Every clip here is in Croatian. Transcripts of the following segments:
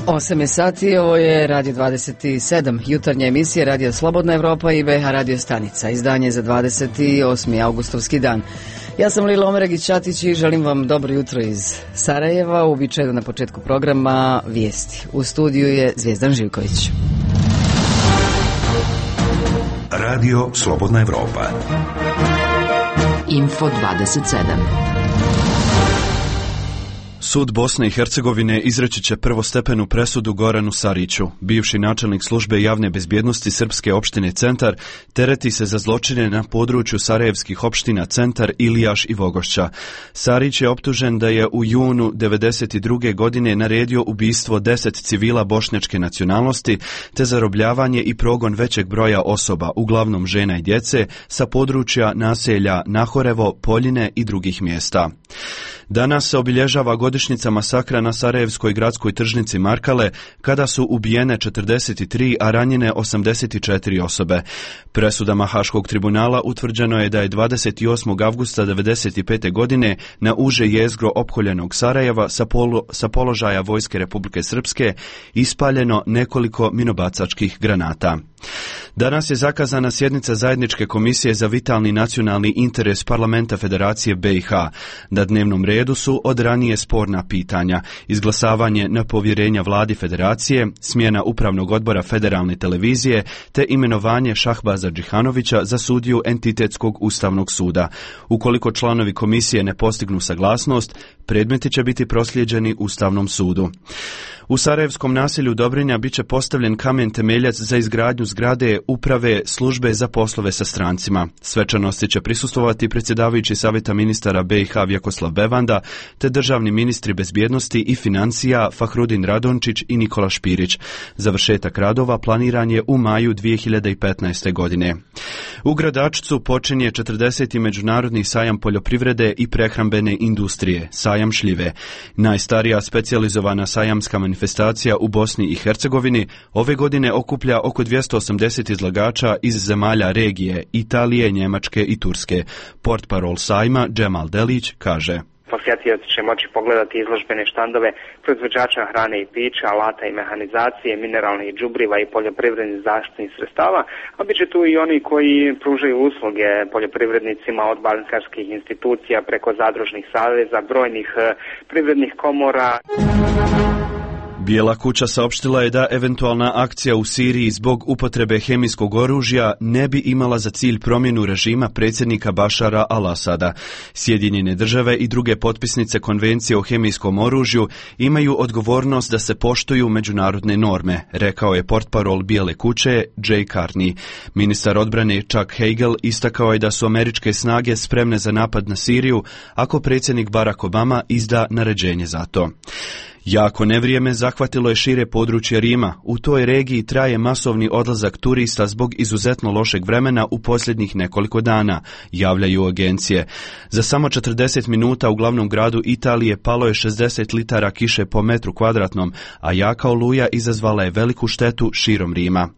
8 je sati, ovo je Radio 27, jutarnja emisija Radio Slobodna Evropa i BH Radio Stanica, izdanje za 28. augustovski dan. Ja sam Lila Omeregić-Ćatić i želim vam dobro jutro iz Sarajeva, uobičajeno na početku programa vijesti. U studiju je Zvijezdan Živković. Radio Slobodna Evropa. Info 27. Sud Bosne i Hercegovine izreći će prvostepenu presudu Goranu Sariću. Bivši načelnik službe javne bezbjednosti Srpske opštine Centar tereti se za zločine na području sarajevskih opština Centar, Ilijaš i Vogošća. Sarić je optužen da je u junu 1992. godine naredio ubistvo 10 civila bošnjačke nacionalnosti te zarobljavanje i progon većeg broja osoba, uglavnom žena i djece, sa područja naselja Nahorevo, Poljine i drugih mjesta. Danas se obilježava godišnjica masakra na sarajevskoj gradskoj tržnici Markale, kada su ubijene 43, a ranjene 84 osobe. Presudama Haškog tribunala utvrđeno je da je 28. avgusta 1995. godine na uže jezgro opkoljenog Sarajeva sa položaja Vojske Republike Srpske ispaljeno nekoliko minobacačkih granata. Danas je zakazana sjednica Zajedničke komisije za vitalni nacionalni interes Parlamenta Federacije BiH. Na dnevnom redu su od ranije sporna pitanja: izglasavanje nepovjerenja vladi Federacije, smjena upravnog odbora Federalne televizije te imenovanje Šahbaza Džihanovića za sudiju Entitetskog ustavnog suda. Ukoliko članovi komisije ne postignu saglasnost, predmeti će biti proslijeđeni Ustavnom sudu. U sarajevskom naselju Dobrinja bit će postavljen kamen temeljac za izgradnju zgrade uprave službe za poslove sa strancima. Svečanosti će prisustvovati predsjedavajući Savjeta ministara BiH Vjekoslav Bevanda te državni ministri bezbjednosti i financija Fahrudin Radončić i Nikola Špirić. Završetak radova planiran je u maju 2015. godine. U Gradačcu počinje 40. međunarodni sajam poljoprivrede i prehrambene industrije, sajam šljive. Najstarija specijalizovana sajamska manifestacija u Bosni i Hercegovini ove godine okuplja oko 280 izlagača iz zemalja regije, Italije, Njemačke i Turske. Portparol sajma Džemal Delić kaže: Posjetioci će moći pogledati izložbene štandove proizvođača hrane i pića, alata i mehanizacije, mineralnih đubriva i poljoprivrednih zaštitnih sredstava, a bit će tu i oni koji pružaju usluge poljoprivrednicima od bankarskih institucija preko zadružnih saveza, brojnih privrednih komora. Bijela kuća saopštila je da eventualna akcija u Siriji zbog upotrebe hemijskog oružja ne bi imala za cilj promjenu režima predsjednika Bašara al-Asada. Sjedinjene države i druge potpisnice konvencije o hemijskom oružju imaju odgovornost da se poštuju međunarodne norme, rekao je portparol Bijele kuće Jay Carney. Ministar odbrane Chuck Hagel istakao je da su američke snage spremne za napad na Siriju ako predsjednik Barack Obama izda naređenje za to. Jako nevrijeme zahvatilo je šire područje Rima. U toj regiji traje masovni odlazak turista zbog izuzetno lošeg vremena u posljednjih nekoliko dana, javljaju agencije. Za samo 40 minuta u glavnom gradu Italije palo je 60 litara kiše po metru kvadratnom, a jaka oluja izazvala je veliku štetu širom Rima.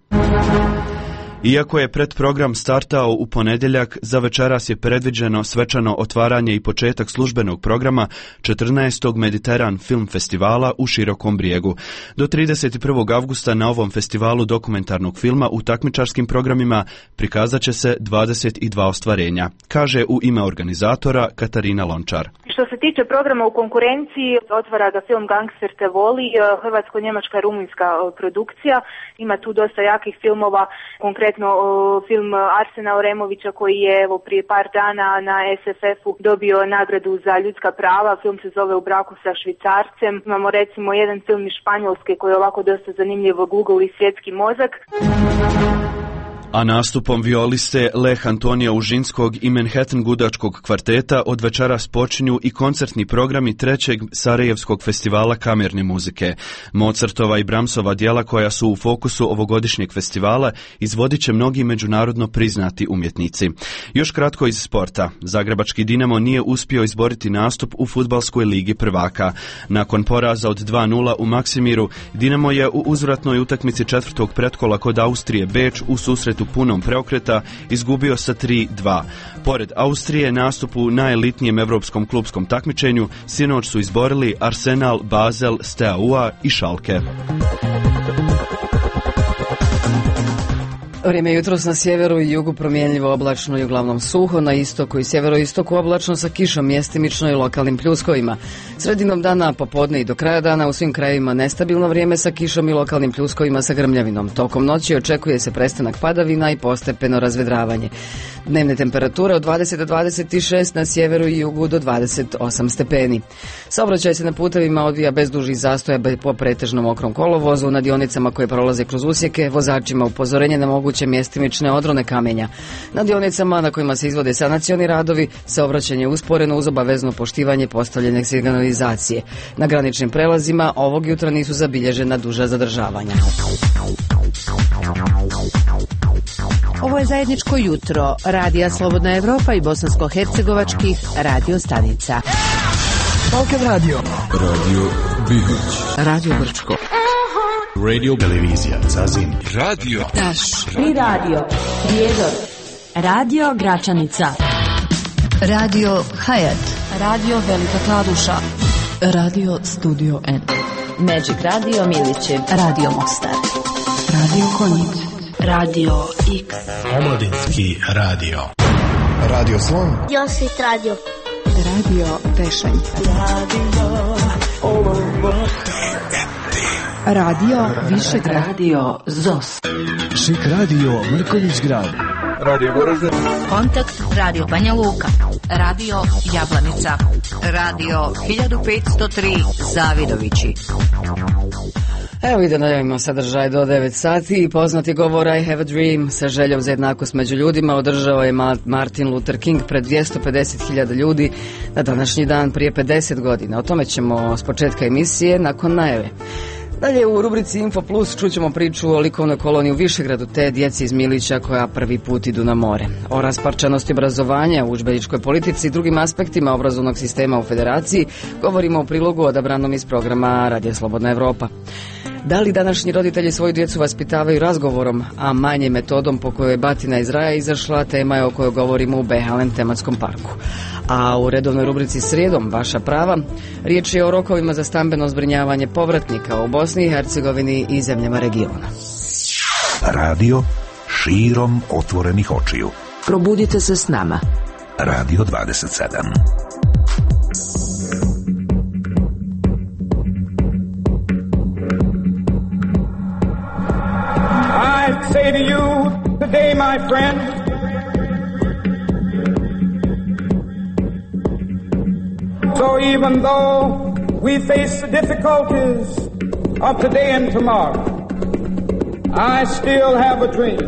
Iako je predprogram startao u ponedjeljak, za večeras je predviđeno svečano otvaranje i početak službenog programa 14. Mediteran film festivala u Širokom Brijegu. Do 31. avgusta na ovom festivalu dokumentarnog filma u takmičarskim programima prikazat će se 22 ostvarenja, kaže u ime organizatora Katarina Lončar. Što se tiče programa u konkurenciji, otvara ga film Gangster te voli, hrvatsko-njemačka i rumunjska produkcija. Ima tu dosta jakih filmova, konkretno film Arsena Oremovića koji je prije par dana na SFF-u dobio nagradu za ljudska prava. Film se zove U braku sa švicarcem. Imamo recimo jedan film iz Španjolske koji je ovako dosta zanimljivo, Google i svjetski mozak. A nastupom violiste Leh Antonija Užinskog i Manhattan gudačkog kvarteta od večeras počinju i koncertni programi trećeg Sarajevskog festivala kamerne muzike. Mozartova i Brahmsova djela koja su u fokusu ovogodišnjeg festivala izvodit će mnogi međunarodno priznati umjetnici. Još kratko iz sporta. Zagrebački Dinamo nije uspio izboriti nastup u fudbalskoj ligi prvaka. Nakon poraza od 2:0 u Maksimiru, Dinamo je u uzvratnoj utakmici četvrtog pretkola kod Austrije Beč u susretu nastupu punom preokreta izgubio sa 3-2. Pored Austrije, nastup u najelitnijem evropskom klupskom takmičenju sinoć su izborili Arsenal, Basel, Steaua i Schalke. Vrijeme jutros na sjeveru i jugu promjenljivo, oblačno i uglavnom suho, na istoku i sjeveroistoku oblačno sa kišom, mjestimično i lokalnim pljuskovima. Sredinom dana, popodne i do kraja dana u svim krajevima nestabilno vrijeme sa kišom i lokalnim pljuskovima sa grmljavinom. Tokom noći očekuje se prestanak padavina i postepeno razvedravanje. Dnevne temperature od 20 do 26, na sjeveru i jugu do 28 stepeni. Saobraćaj se na putevima odvija bez dužih zastoja po pretežno mokrom kolovozu, na dionicama koje prolaze kroz usjeke, vozačima upozorenje na moguće mjestimične odrone kamenja. Na dionicama na kojima se izvode sanacioni radovi, saobraćanje je usporeno uz obavezno poštivanje postavljene signalizacije. Na graničnim prelazima ovog jutra nisu zabilježena duža zadržavanja. Ovo je zajedničko jutro Radija Slobodna Evropa i bosansko-hercegovačkih radio stanica. Balkan Radio. Radio Bihać. Radio Brčko. Radio Televizija Zazin. Radio Taš. Pri radio Prijedor. Radio Gračanica. Radio Hayat. Radio Velika Kladuša. Radio Studio N. Magic Radio Miliće. Radio Mostar. Radio Konjic. Radio X. Omladinski radio. Radio Slon. Josit Radio. Radio Tešanj. Radio Višegrad. Radio ZOS. Šik Radio Mrkonjić Grad. Radio Goražde. Kontakt Radio Banja Luka. Radio Jablanica. Radio 1503 Zavidovići. Evo i da najavimo sadržaj do 9 sati. Poznati govor I have a dream sa željom za jednakost među ljudima održao je Martin Luther King pred 250.000 ljudi na današnji dan prije 50 godina. O tome ćemo s početka emisije nakon najave. Dalje u rubrici Info Plus čućemo priču o likovnoj koloniji u Višegradu te djeci iz Milića koja prvi put idu na more. O rasparčanosti obrazovanja u udžbeničkoj politici i drugim aspektima obrazovnog sistema u Federaciji govorimo u prilogu odabranom iz programa Radija Slobodna Evropa. Da li današnji roditelji svoju djecu vaspitavaju razgovorom, a manje metodom po kojoj je batina iz raja izašla, tema je o kojoj govorimo u Behalem tematskom parku. A u redovnoj rubrici Srijedom, vaša prava, riječ je o rokovima za stambeno zbrinjavanje povratnika u Bosni i Hercegovini i zemljama regiona. Radio širom otvorenih očiju. Probudite se s nama. Radio 27. I say to you today, my friend, so even though we face the difficulties of today and tomorrow, I still have a dream.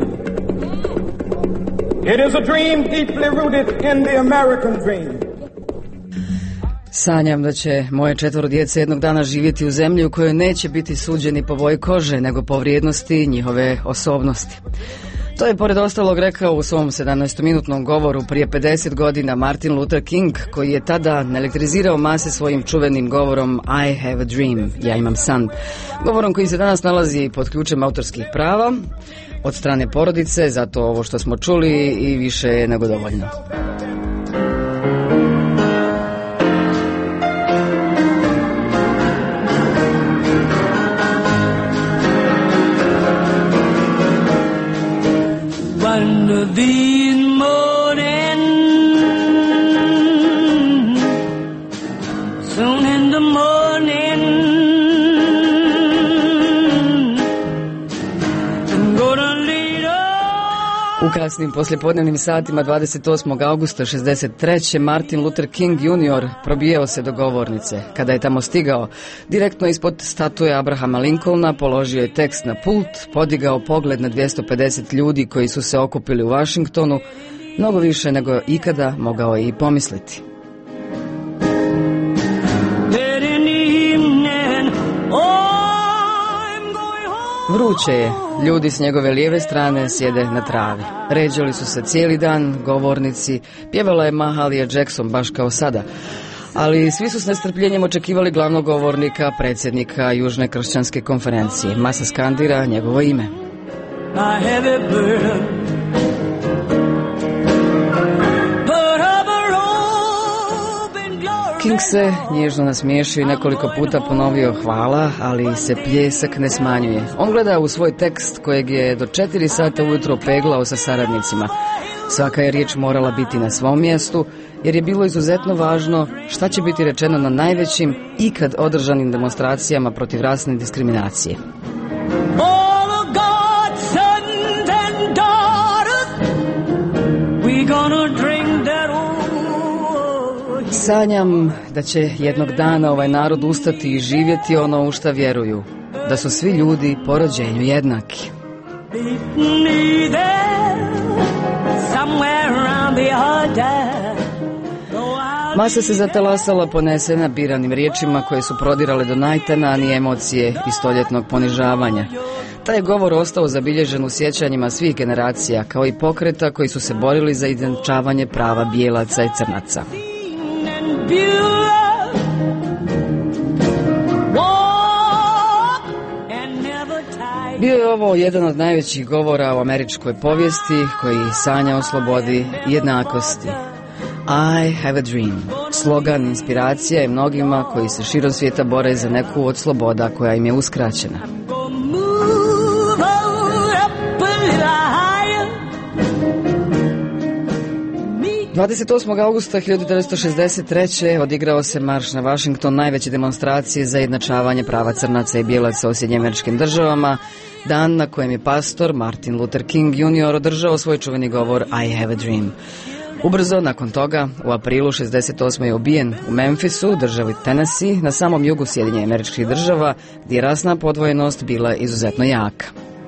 It is a dream deeply rooted in the American dream. Sanjam da će moje 4 djece jednog dana živjeti u zemlji u kojoj neće biti suđeni po boji kože, nego po vrijednosti njihove osobnosti. To je pored ostalog rekao u svom 17-minutnom govoru prije 50 godina Martin Luther King, koji je tada elektrizirao mase svojim čuvenim govorom I have a dream, ja imam san. Govorom koji se danas nalazi pod ključem autorskih prava od strane porodice, zato ovo što smo čuli i više je nego dovoljno. Under these morning, soon in the morning, I'm gonna lead on. U kasnim poslijepodnevnim satima 28. augusta 63. Martin Luther King Jr. probijao se do govornice. Kada je tamo stigao, direktno ispod statue Abrahama Lincolna položio je tekst na pult, podigao pogled na 250 ljudi koji su se okupili u Washingtonu, mnogo više nego ikada mogao je i pomisliti. Vruće je, ljudi s njegove lijeve strane sjede na travi. Ređali su se cijeli dan, govornici, pjevala je Mahalia Jackson baš kao sada. Ali svi su s nestrpljenjem očekivali glavnog govornika, predsjednika Južne kršćanske konferencije. Masa skandira njegovo ime. my heavy burden. Put up a robe in glory. King se nježno nasmiješio i nekoliko puta ponovio hvala, ali se pljesak ne smanjuje. On gleda u svoj tekst kojeg je do 4 sata ujutro peglao sa saradnicima. Svaka je riječ morala biti na svom mjestu, jer je bilo izuzetno važno šta će biti rečeno na najvećim ikad održanim demonstracijama protiv rasne diskriminacije. All of God's sons and daughters, we gonna drink that old. Sanjam da će jednog dana ovaj narod ustati i živjeti ono u šta vjeruju, da su svi ljudi po rođenju jednaki. Me there, somewhere around the Jordan. Masa se zatalasala ponesena biranim riječima koje su prodirale do najtananije emocije i stoljetnog ponižavanja. Taj govor ostao zabilježen u sjećanjima svih generacija, kao i pokreta koji su se borili za izjednačavanje prava bijelaca i crnaca. Bio je ovo jedan od najvećih govora u američkoj povijesti koji sanja o slobodi i jednakosti. I have a dream. Slogan inspiracija je mnogima koji se širom svijeta bore za neku od sloboda koja im je uskraćena. – 28. augusta 1963. odigrao se marš na Washington, najveće demonstracije za jednačavanje prava crnaca i bijelaca u Sjedinjenim Američkim Državama, dan na kojem je pastor Martin Luther King Jr. održao svoj čuveni govor I have a dream. Ubrzo nakon toga, u aprilu 68. je ubijen u Memphisu, državi Tennessee, na samom jugu Sjedinjenih Američkih Država, gdje je rasna podvojenost bila izuzetno jaka.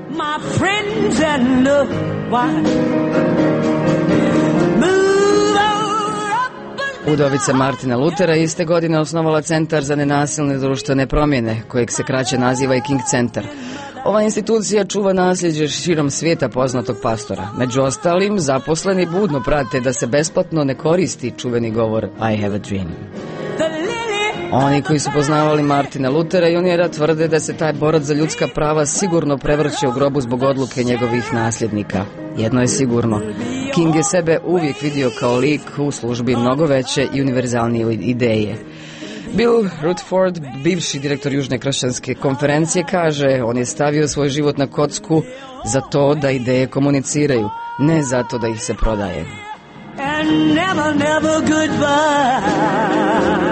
Udovica Martina Luthera iste godine osnovala Centar za nenasilne društvene promjene, kojeg se kraće naziva i King Centar. Ova institucija čuva nasljeđe širom svijeta poznatog pastora. Među ostalim, zaposleni budno prate da se besplatno ne koristi čuveni govor I have a dream. Oni koji su poznavali Martina Luthera Juniora tvrde da se taj borac za ljudska prava sigurno prevrće u grobu zbog odluke njegovih nasljednika. Jedno je sigurno, King je sebe uvijek vidio kao lik u službi mnogo veće i univerzalnije ideje. Bill Rutherford, bivši direktor Južne kršćanske konferencije, kaže on je stavio svoj život na kocku za to da ideje komuniciraju, ne zato da ih se prodaje. And never, never goodbye.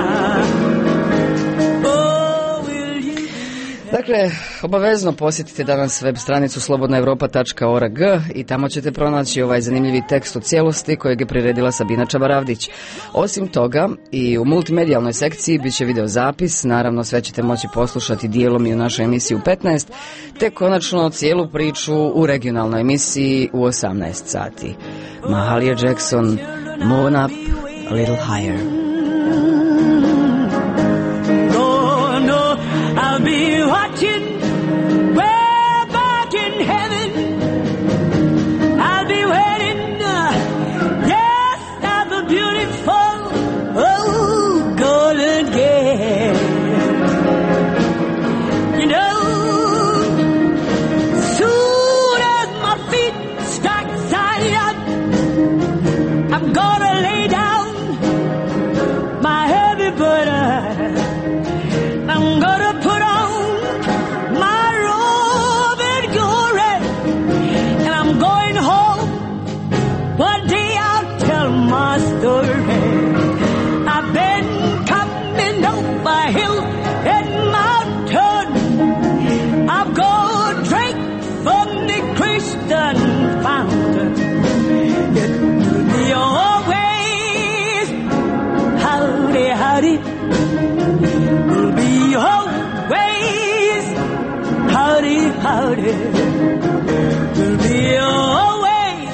Dakle, obavezno posjetite danas web stranicu slobodnaevropa.org i tamo ćete pronaći ovaj zanimljivi tekst u cijelosti kojeg je priredila Sabina Čabaravdić. Osim toga, i u multimedijalnoj sekciji bit će video zapis, naravno sve ćete moći poslušati dijelom i u našoj emisiji u 15, te konačno cijelu priču u regionalnoj emisiji u 18 sati. Mahalia Jackson, Move Up a Little Higher. I'll be watching way back in heaven. I'll be waiting, yes, at the beautiful, oh, golden gate. You know, soon as my feet start signing up, I'm gonna lay down my heavy burden. I'm gonna put on my robe and glory, and I'm going home. One day I'll tell my story. I've been coming over hill and mountain. I've gone drink from the Christian fountain. It will be always howdy, howdy. Always, howdy, howdy, will be always,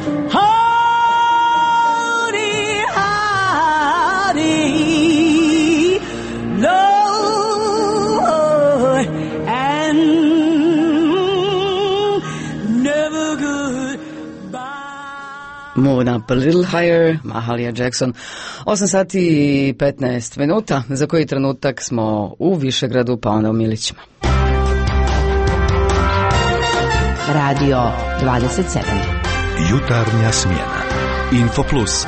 howdy, howdy, Lord, and never goodbye. Move Up a Little Higher, Mahalia Jackson. 8 sati i 15 minuta, za koji trenutak smo u Višegradu, pa onda u Milićima. Radio 27. Jutarnja smjena. Info Plus.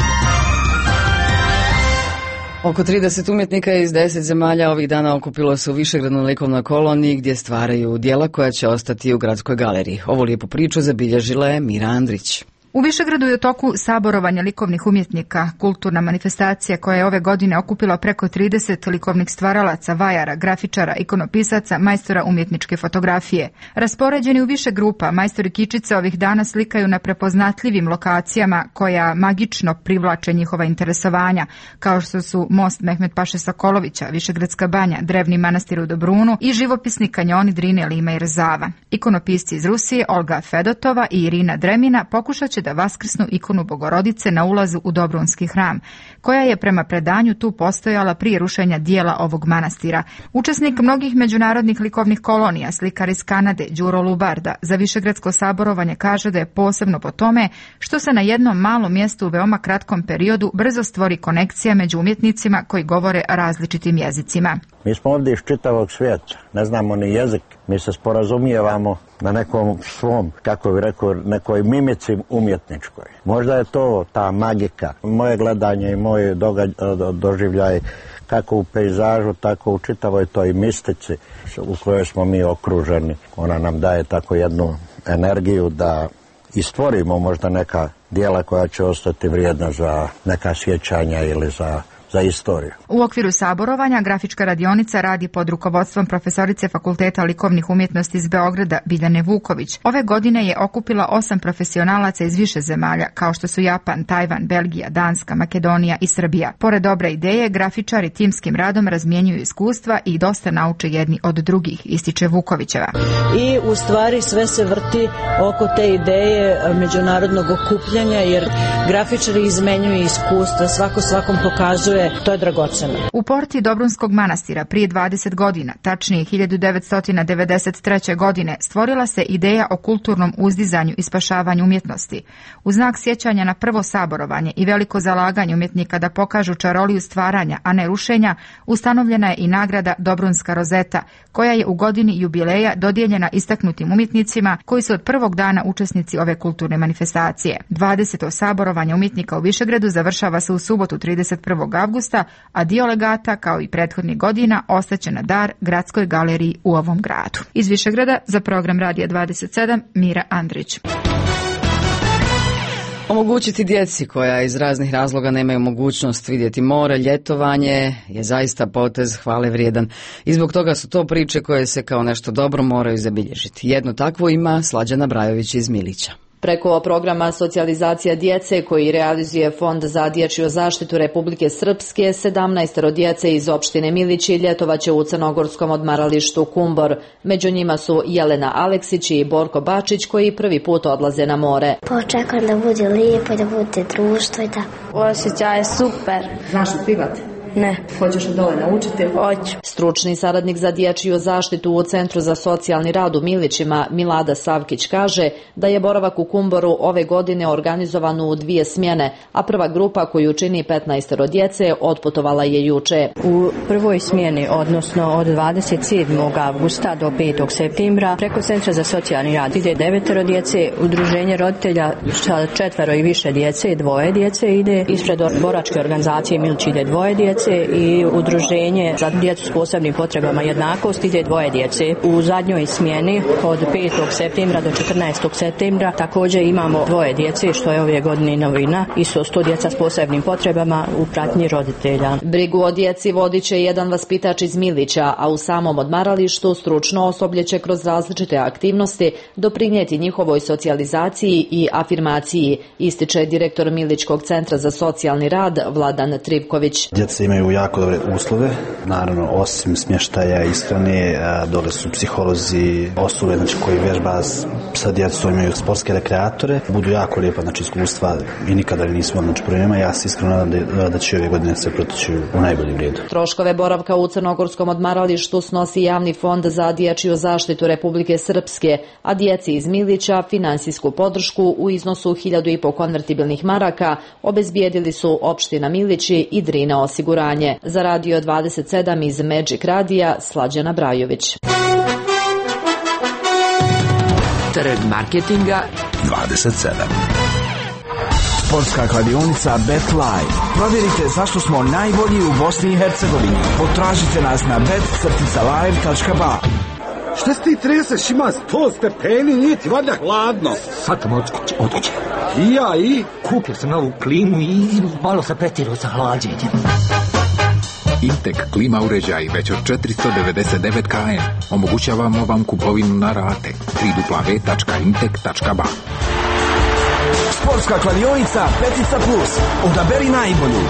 Oko 30 umjetnika iz 10 zemalja ovih dana okupilo se u Višegradnoj likovnoj koloniji gdje stvaraju djela koja će ostati u Gradskoj galeriji. Ovu lijepu priču zabilježila je Mira Andrić. U Višegradu je u toku saborovanja likovnih umjetnika, kulturna manifestacija koja je ove godine okupila preko 30 likovnih stvaralaca, vajara, grafičara, ikonopisaca, majstora umjetničke fotografije. Raspoređeni u više grupa, majstori kičice ovih dana slikaju na prepoznatljivim lokacijama koja magično privlače njihova interesovanja, kao što su most Mehmet Paše Sokolovića, Višegradska banja, drevni manastir u Dobrunu i živopisni kanjoni Drine, Lima i Rzava. Ikonopisci iz Rusije Olga Fedotova i Irina Dremina pokušat će da vaskrsnu ikonu Bogorodice na ulazu u Dobrunski hram, koja je prema predanju tu postojala prije rušenja dijela ovog manastira. Učesnik mnogih međunarodnih likovnih kolonija, slikar iz Kanade Đuro Lubarda, za Višegradsko saborovanje kaže da je posebno po tome što se na jednom malom mjestu u veoma kratkom periodu brzo stvori konekcija među umjetnicima koji govore različitim jezicima. Mi smo ovdje iz čitavog svijeta, ne znamo ni jezik, mi se sporazumijevamo na nekom svom, kako bi rekao, nekoj mimici umjetničkoj. Možda je to ta magika, moje gledanje i moj doživljaj kako u pejzažu, tako u čitavoj toj mistici u kojoj smo mi okruženi. Ona nam daje tako jednu energiju da i stvorimo možda neka djela koja će ostati vrijedna za neka sjećanja ili za istoriju. U okviru saborovanja grafička radionica radi pod rukovodstvom profesorice Fakulteta likovnih umjetnosti iz Beograda Biljane Vuković. Ove godine je okupila 8 profesionalaca iz više zemalja, kao što su Japan, Tajvan, Belgija, Danska, Makedonija i Srbija. Pored dobre ideje, grafičari timskim radom razmjenjuju iskustva i dosta nauče jedni od drugih, ističe Vukovićeva. I u stvari sve se vrti oko te ideje međunarodnog okupljanja, jer grafičari izmenjuju iskustva, svako svakom pokazuje. To je dragoceno. U porti Dobrunskog manastira prije 20 godina, tačnije 1993. godine, stvorila se ideja o kulturnom uzdizanju i spašavanju umjetnosti. U znak sjećanja na prvo saborovanje i veliko zalaganje umjetnika da pokažu čaroliju stvaranja, a ne rušenja, ustanovljena je i nagrada Dobrunska rozeta, koja je u godini jubileja dodijeljena istaknutim umjetnicima koji su od prvog dana učesnici ove kulturne manifestacije. 20. saborovanje umjetnika u Višegradu završava se u subotu 31. avgusta, a dio legata, kao i prethodnih godina, ostaće na dar Gradskoj galeriji u ovom gradu. Iz Višegrada za program Radija 27, Mira Andrić. Omogućiti djeci koja iz raznih razloga nemaju mogućnost vidjeti more, ljetovanje je zaista potez hvale vrijedan. I zbog toga su to priče koje se kao nešto dobro moraju zabilježiti. Jednu takvu ima Slađana Brajović iz Milića. Preko programa socijalizacija djece koji realizuje Fond za dječju zaštitu Republike Srpske, 17 djece iz opštine Milići ljetovaće u crnogorskom odmaralištu Kumbor. Među njima su Jelena Aleksić i Borko Bačić koji prvi put odlaze na more. Očekujem da bude lijepo, da bude društvo i tako. Osjećaj je super. Znaš li pivati? Ne. Hoćeš li dole naučiti? Hoću. Stručni saradnik za dječju zaštitu u Centru za socijalni rad u Milićima, Milada Savkić, kaže da je boravak u Kumboru ove godine organizovan u 2 smjene, a prva grupa koju čini 15 djece otputovala je juče. U prvoj smjeni, odnosno od 27. avgusta do 5. septembra, preko Centra za socijalni rad ide 9 djece, udruženje roditelja sa 4 i više djece, 2 djece ide, ispred boračke organizacije Milić ide 2 djece i udruženje za djecu s posebnim potrebama jednakosti ide 2 djece. U zadnjoj smjeni od 5. septembra do 14. septembra također imamo 2 djece, što je ove godine novina, i su 100 djeca s posebnim potrebama u pratnji roditelja. Brigu o djeci vodit će jedan vaspitač iz Milića, a u samom odmaralištu stručno osoblje će kroz različite aktivnosti doprinijeti njihovoj socijalizaciji i afirmaciji, ističe direktor Milićkog centra za socijalni rad Vladan Trivković. Djeca imaju jako dobre uslove, naravno osim smještaja, ishrane, dole su psiholozi, osobe koji vježba sa djecom, imaju sportske rekreatore, budu jako lijepa iskustva i nikada nismo problema. Ja se iskreno nadam da će ove godine se proteći u najboljem redu. Troškove boravka u crnogorskom odmaralištu snosi Javni fond za dječju zaštitu Republike Srpske, a djeci iz Milića finansijsku podršku u iznosu 1.500 konvertibilnih maraka obezbijedili su opština Milići i Drina osiguranje. Za Radio 27 iz Magic Radija, Slađana Brajović. Trg marketinga 27. Sportska kladionica BetLive. Provjerite zašto smo najbolji u Bosni i Hercegovini. Potražite nas na bet-live.ba. Šta si ti treseš, ima 100 stepeni, nije ti valjda hladno? Sad sam od kuće. I ja i? Kupio sam novu klimu i malo sam pretirao sa hlađenjem. Intek klima uređaj već od 499 kn. Omogućavamo vam kupovinu na rate. www.intek.ba. Sportska kladionica Petica Plus. Odaberi najbolju.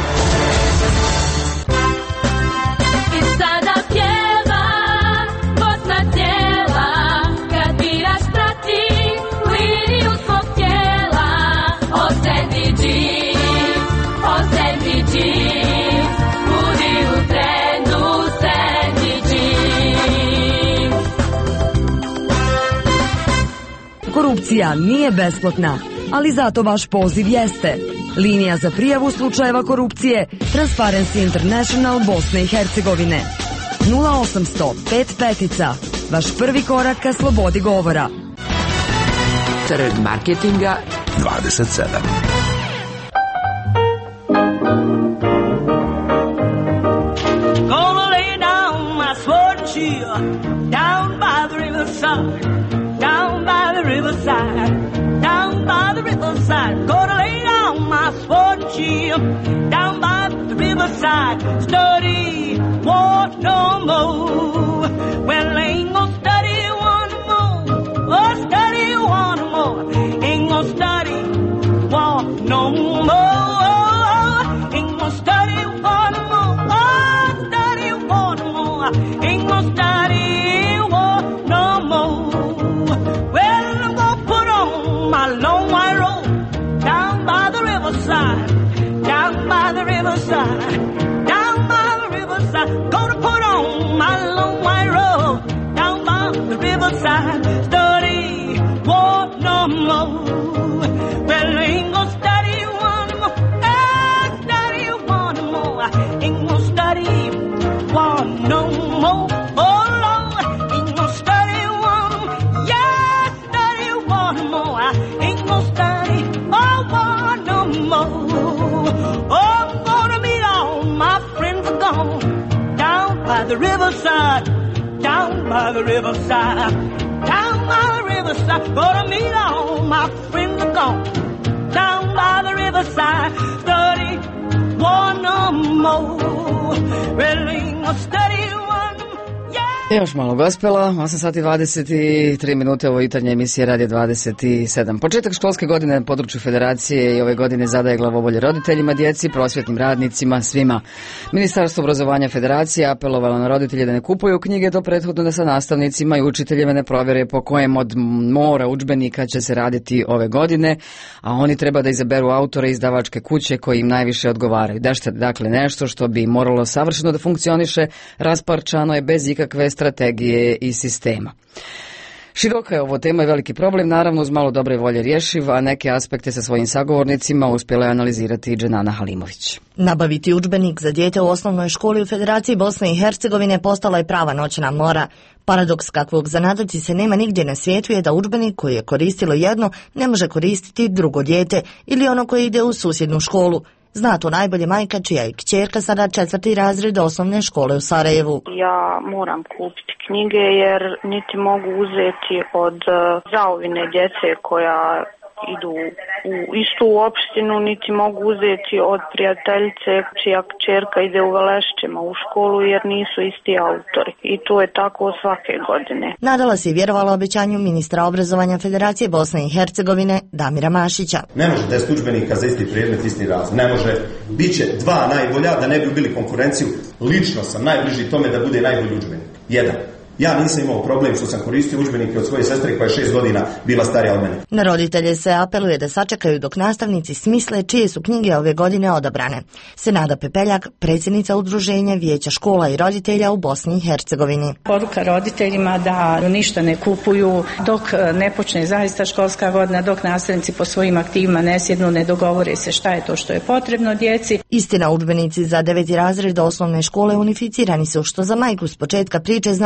I sada pjeva Bosna cijela, kad biraš prati liniju svog tijela. Osjeti džip, budi u trendu, osjeti džip. Korupcija nije besplatna, ali zato vaš poziv jeste. Linija za prijavu slučajeva korupcije Transparency International Bosne i Hercegovine. 0800 5 petica. Vaš prvi korak ka slobodi govora. Trg marketinga 27. Gonna lay down my sword and shield down by the riverside, down by the riverside, down by the riverside. Gonna lay down my sword and shield down by the riverside. Study war no more. Well, ain't gonna study one more. Oh, study one more. Ain't gonna study war no more. Ain't gonna study one more. Oh, study one more. Ain't gonna study war no more. Well, I'm gonna put on my long white robe down by the riverside, down by the riverside, down by the riverside. Gonna put on my long white robe down by the riverside. Study war no more. Well, ain't gonna study one more. Study one more. Ain't gonna study one no more. Oh Lord, ain't gonna study one more. Yeah, study one more. Ain't gonna study one no more. Oh, I'm gonna meet all my friends are gone down by the riverside, down by the riverside, down by the riverside. Gonna meet all my friends are gone down by the riverside. Study one no more. Well, ain't gonna study one. Još malo gospela, 8 sati 23 minute, ovo jutarnje emisije Radio 27. Početak školske godine na području Federacije i ove godine zadaje glavobolje roditeljima, djeci, prosvjetnim radnicima, svima. Ministarstvo obrazovanja Federacije apelovalo na roditelje da ne kupuju knjige do prethodno da sa nastavnicima i učiteljima ne provjere po kojem od mora udžbenika će se raditi ove godine, a oni treba da izaberu autore i izdavačke kuće koji im najviše odgovaraju. Dakle, nešto što bi moralo savršeno da funkcioniše, rasparčano je bez ikakve strategije i sistema. Široka je ovo tema i veliki problem, naravno uz malo dobre volje rješiv, a neke aspekte sa svojim sagovornicima uspjela je analizirati i Dženana Halimović. Nabaviti udžbenik za dijete u osnovnoj školi u Federaciji Bosne i Hercegovine postala je prava noćna mora. Paradoks kakvog zanadati se nema nigdje na svijetu je da udžbenik koji je koristilo jedno ne može koristiti drugo dijete ili ono koje ide u susjednu školu. Zna to najbolje majka čija je kćerka sada 4. razred osnovne škole u Sarajevu. Ja moram kupiti knjige jer niti mogu uzeti od zaovine djece koja idu u istu opštinu, niti mogu uzeti od prijateljice čija kćerka ide u Velešćima u školu jer nisu isti autori. I to je tako svake godine. Nadala se i vjerovala obećanju ministra obrazovanja Federacije Bosne i Hercegovine Damira Mašića. Ne može 10 udžbenika za isti predmet, isti razred. Ne može. Biće 2 najbolja da ne bi bili konkurenciju. Lično sam najbliži tome da bude najbolji udžbenik. 1. Ja nisam imao problem što sam koristio udžbenike od svoje sestre koja je 6 godina bila starija od mene. Na roditelje se apeluje da sačekaju dok nastavnici smisle čije su knjige ove godine odabrane. Senada Pepeljak, predsjednica udruženja Vijeća škola i roditelja u Bosni i Hercegovini. Poruka roditeljima da ništa ne kupuju dok ne počne zaista školska godina, dok nastavnici po svojim aktivima ne sjednu, ne dogovore se šta je to što je potrebno djeci. Istina, udžbenici za 9. razred osnovne škole unificirani su, što za majku s početka priče znači još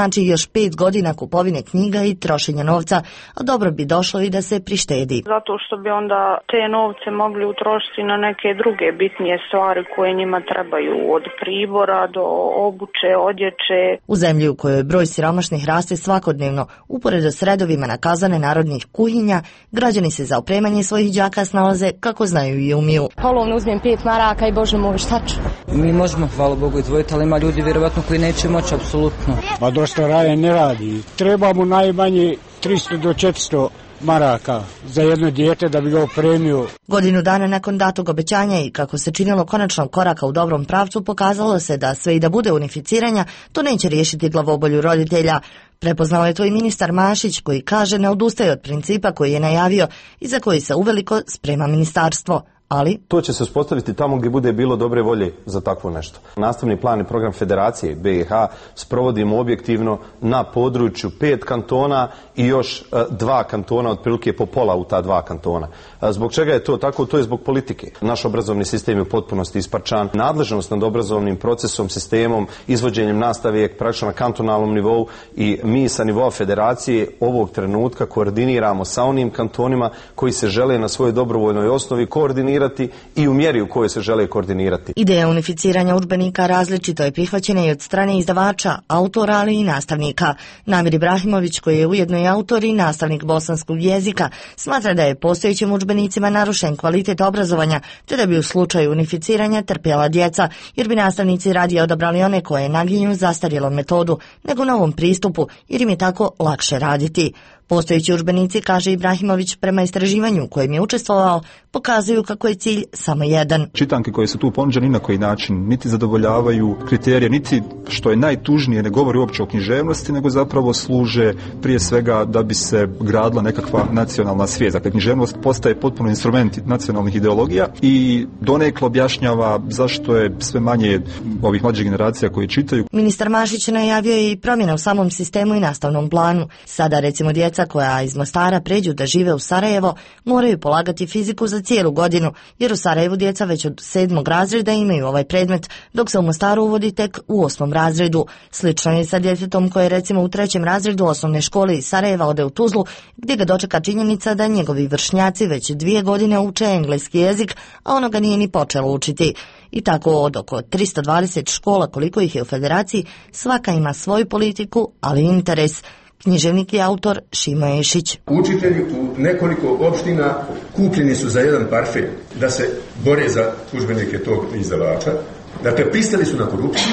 još 5 godina kupovine knjiga i trošenja novca, a dobro bi došlo i da se prištedi. Zato što bi onda te novce mogli utrošiti na neke druge bitnije stvari koje njima trebaju, od pribora do obuće, odjeće. U zemlji u kojoj broj siromašnih raste svakodnevno, uporedo s redovima na kazane narodnih kuhinja, građani se za opremanje svojih đaka snalaze kako znaju i umiju. Polovno uzmem 5 maraka i bože moj, šta ću? Mi možemo, hvala Bogu, izdvojiti, ali ima ljudi vjerovatno koji neće moći, apsolutno. Pa dosta raje ne radi. Treba mu najmanje 300 do 400 maraka za jedno dijete da bi ga opremio. Godinu dana nakon datog obećanja i kako se činilo konačnog koraka u dobrom pravcu, pokazalo se da sve i da bude unificiranja, to neće riješiti glavobolju roditelja. Prepoznao je to i ministar Mašić, koji kaže ne odustaje od principa koji je najavio i za koji se uveliko sprema ministarstvo. Ali to će se uspostaviti tamo gdje bude bilo dobre volje za takvo nešto. Nastavni plan i program Federacije BiH sprovodimo objektivno na području 5 kantona i još 2 kantona, otprilike po pola u ta 2 kantona. Zbog čega je to tako? To je zbog politike. Naš obrazovni sistem je u potpunosti isparčan. Nadležnost nad obrazovnim procesom, sistemom, izvođenjem nastave je praktično na kantonalnom nivou i mi sa nivoa Federacije ovog trenutka koordiniramo sa onim kantonima koji se žele na svojoj dobrovoljnoj osnovi koordinirati i u mjeri u kojoj se žele koordinirati. Ideja unificiranja udžbenika različito je prihvaćena i od strane izdavača, autora, ali i nastavnika. Namir Ibrahimović, koji je ujedno i autor i nastavnik bosanskog jezika, smatra da je postojećim udžbenicima narušen kvalitet obrazovanja, te da bi u slučaju unificiranja trpjela djeca, jer bi nastavnici radije odabrali one koje naginju zastarjelom metodu, nego novom pristupu, jer im je tako lakše raditi. Postojeći udžbenici, kaže Ibrahimović, prema istraživanju u kojem je učestvovao, pokazuju kako je cilj samo jedan. Čitanke koje su tu ponuđene ni na koji način niti zadovoljavaju kriterije, niti, što je najtužnije, ne govori uopće o književnosti, nego zapravo služe prije svega da bi se gradila nekakva nacionalna svijest. Dakle, književnost postaje potpuno instrument nacionalnih ideologija i donekle objašnjava zašto je sve manje ovih mlađih generacija koji čitaju. Ministar Mašić najavio je i promjene u samom sistemu i nastavnom planu. Sada, recimo, djeca koja iz Mostara pređu da žive u Sarajevo moraju polagati fiziku za cijelu godinu, jer u Sarajevu djeca već od 7. razreda imaju ovaj predmet, dok se u Mostaru uvodi tek u 8. razredu. Slično je sa djetetom koje recimo u 3. razredu osnovne škole iz Sarajeva ode u Tuzlu, gdje ga dočeka činjenica da njegovi vršnjaci već 2 godine uče engleski jezik, a ono ga nije ni počelo učiti. I tako od oko 320 škola koliko ih je u Federaciji, svaka ima svoju politiku, ali i interes. Književnik i autor Šimo Ešić. Učitelji u nekoliko opština kupljeni su za jedan parfem da se bore za udžbenike tog izdavača. Dakle, pristali su na korupciju.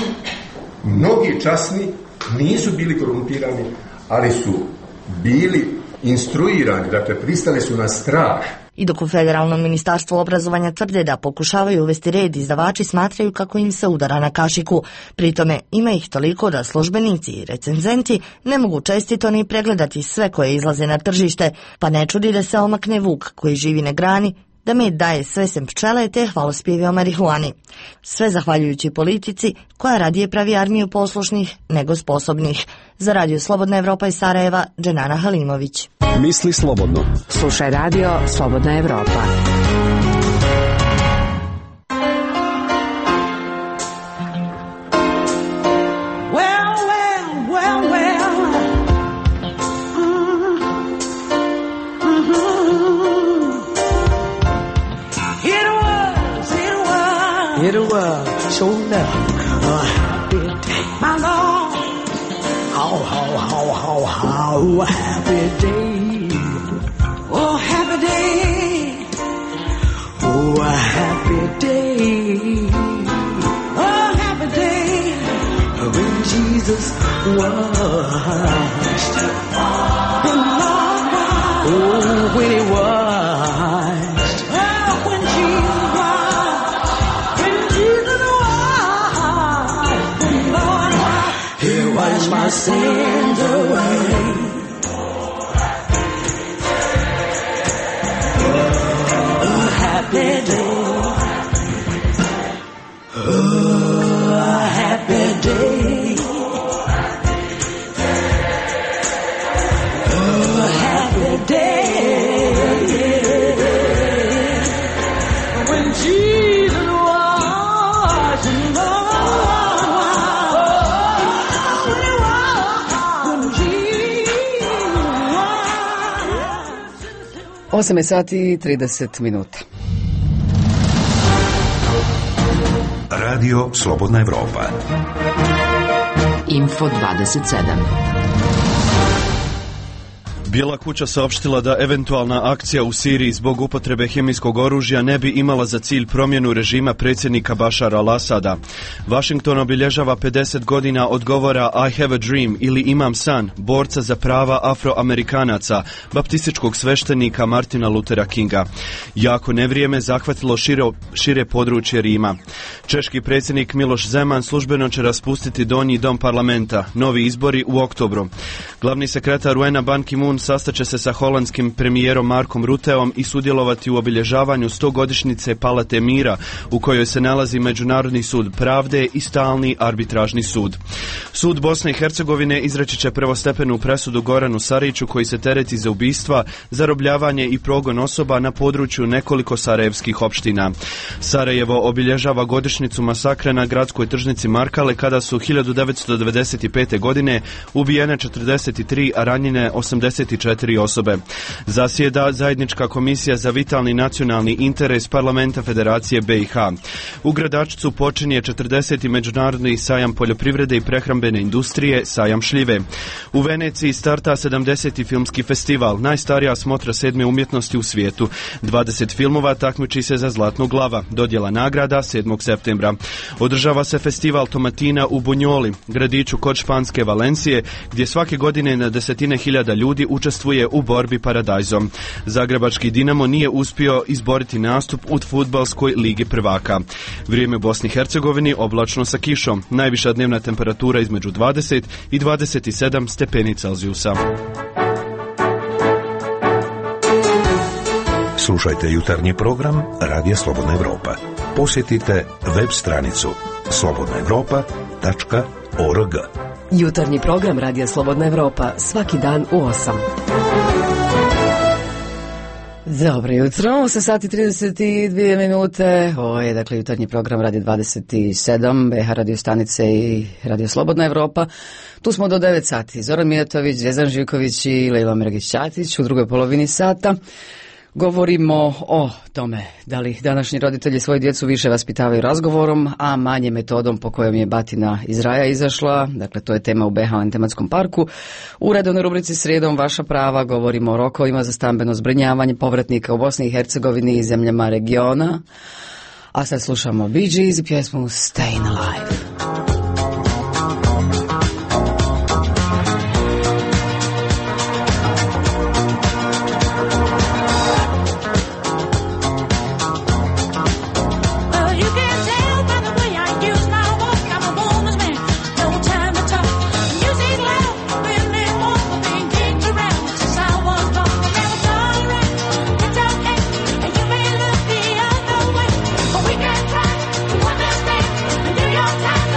Mnogi časni nisu bili korumpirani, ali su bili instruirani, dakle, pristali su na strah. I dok u Federalnom ministarstvu obrazovanja tvrde da pokušavaju uvesti red, izdavači smatraju kako im se udara na kašiku. Pritome ima ih toliko da službenici i recenzenti ne mogu čestito ni pregledati sve koje izlaze na tržište, pa ne čudi da se omakne vuk koji živi na grani, da med daje sve sem pčele te hvalospjevi o marihuani. Sve zahvaljujući politici koja radije pravi armiju poslušnih nego sposobnih. Za Radio Slobodna Evropa iz Sarajeva, Dženana Halimović. Misli slobodno. Slušaj Radio Slobodna Evropa. It was so enough a happy day. My Lord, how happy day. Oh, happy day. Oh, a happy day. Oh, happy day. When Jesus washed. The Lord washed. Oh, when He washed. Oh, when Jesus wash my sins away. A happy day. A happy day. A happy day. When Jesus was in love. 8 sati i 30 minuta. Radio Slobodna Evropa. Info 27. Bijela kuća saopštila da eventualna akcija u Siriji zbog upotrebe hemijskog oružja ne bi imala za cilj promjenu režima predsjednika Bašara al-Asada. Washington obilježava 50 godina od govora I have a dream ili Imam san, borca za prava afroamerikanaca, baptističkog sveštenika Martina Luthera Kinga. Jako nevrijeme zahvatilo šire područje Rima. Češki predsjednik Miloš Zeman službeno će raspustiti donji dom parlamenta, novi izbori u oktobru. Glavni sekretar UN-a Ban Ki-moon sastaće se sa holandskim premijerom Markom Rutteom i sudjelovati u obilježavanju 100-godišnjice Palate mira u kojoj se nalazi Međunarodni sud pravde i stalni arbitražni sud. Sud Bosne i Hercegovine izreći će prvostepenu presudu Goranu Sariću koji se tereti za ubistva, zarobljavanje i progon osoba na području nekoliko sarajevskih opština. Sarajevo obilježava godišnjicu masakra na gradskoj tržnici Markale kada su 1995. godine ubijene 43, a ranjene 84 osobe. Zasjeda zajednička komisija za vitalni nacionalni interes Parlamenta Federacije BiH. U Gradačcu počinje 40. međunarodni sajam poljoprivrede i prehrambene industrije, sajam šljive. U Veneciji starta 70. filmski festival, najstarija smotra 7. umjetnosti u svijetu. 20 filmova takmiči se za Zlatnu glava, dodjela nagrada 7. septembra. Održava se festival tomatina u Bunjoli, gradiću kod španske Valencije, gdje svake godine na desetine hiljada ljudi učestvuje u borbi paradajzom. Zagrebački Dinamo nije uspio izboriti nastup u fudbalskoj ligi prvaka. Vrijeme u Bosni i Hercegovini oblačno sa kišom. Najviša dnevna temperatura između 20 i 27 stepeni Celzijusa. Slušajte jutarnji program Radija Slobodna Evropa. Posjetite web stranicu slobodnaevropa.org. Jutarnji program Radija Slobodna Evropa svaki dan u 8. Dobro jutro, 8 sati 32 minute. Ovo je dakle jutarnji program Radio 27, BH radio stanice i Radio Slobodna Evropa. Tu smo do 9 sati. Zoran Mijatović, Zvjezdan Živković i Lejla Mergić-Ćatić u drugoj polovini sata. Govorimo o tome da li današnji roditelji svoju djecu više vaspitavaju razgovorom, a manje metodom po kojom je batina iz raja izašla. Dakle, to je tema u BH tematskom parku. U redovnoj rubrici Srijedom vaša prava govorimo o rokovima za stambeno zbrinjavanje povratnika u Bosni i Hercegovini i zemljama regiona. A sad slušamo Bee Gees i pjesmu Stayin' Alive. Time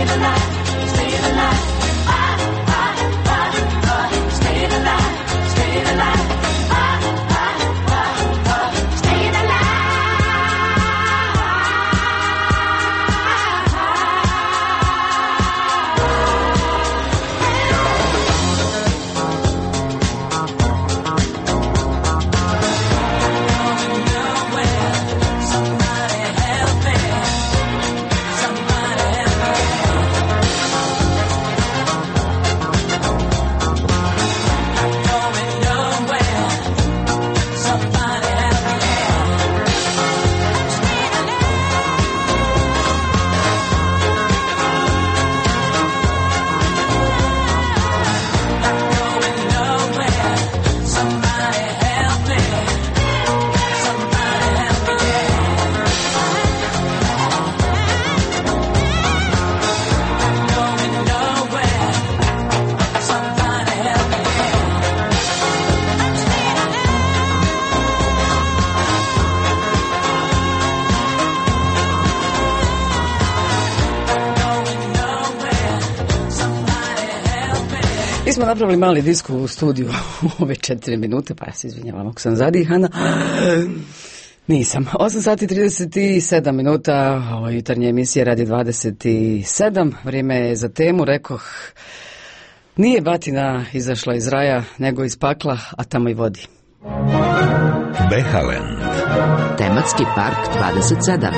Mi smo napravili mali disk u studiju u ove 4 minute, pa ja se izvinjavam ako sam zadihana. Nisam. 8 sati 37 minuta, ovo je jutarnje emisije Radio 27. Vrijeme je za temu, rekoh, nije batina izašla iz raja, nego iz pakla, a tamo i vodi. Behaland. Tematski park 27.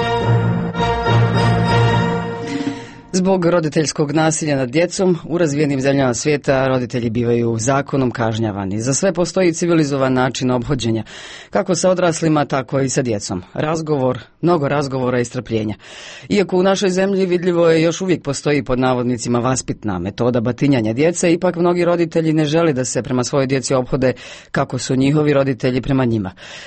Zbog roditeljskog nasilja nad djecom, u razvijenim zemljama svijeta roditelji bivaju zakonom kažnjavani. Za sve postoji civilizovan način ophođenja, kako sa odraslima, tako i sa djecom. Razgovor, mnogo razgovora i strpljenja. Iako u našoj zemlji vidljivo je još uvijek postoji pod navodnicima vaspitna metoda batinjanja djece, ipak mnogi roditelji ne žele da se prema svojoj djeci ophode kako su njihovi roditelji prema njima.